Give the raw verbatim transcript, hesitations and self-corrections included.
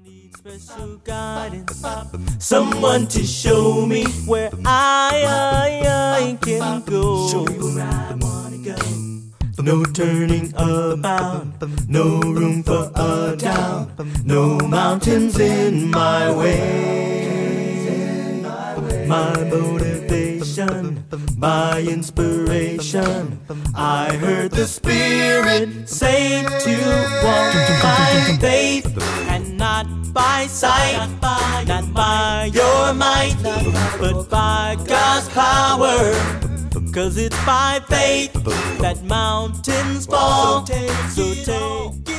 need special guidance, someone to show me where I, I, I can go. Show me where I wanna go. No turning about, no room for a doubt, no mountains in my way. My motivation, my inspiration, I heard the Spirit say to walk by faith and not by sight, not by your might, but by God's power. 'Cause it's by faith that mountains fall. So take